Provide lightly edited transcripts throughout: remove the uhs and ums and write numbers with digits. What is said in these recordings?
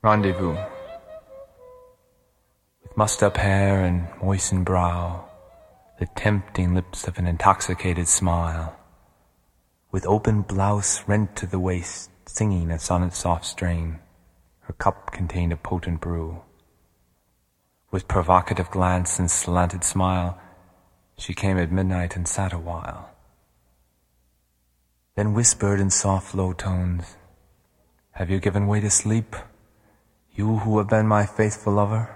Rendezvous. With mussed-up hair and moistened brow, the tempting lips of an intoxicated smile, with open blouse rent to the waist, singing a sonnet's soft strain, her cup contained a potent brew. With provocative glance and slanted smile, she came at midnight and sat a while, then whispered in soft low tones, "Have you given way to sleep, you who have been my faithful lover?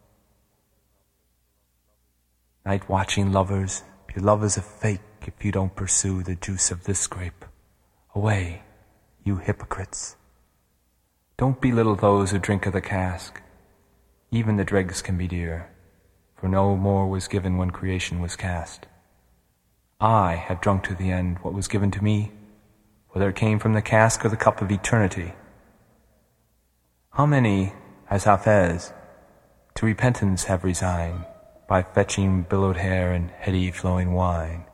Night-watching lovers, your love is a fake if you don't pursue the juice of this grape. Away, you hypocrites. Don't belittle those who drink of the cask. Even the dregs can be dear, for no more was given when creation was cast. I have drunk to the end what was given to me, whether it came from the cask or the cup of eternity. How many, as Hafez, to repentance have resigned by fetching billowed hair and heady flowing wine?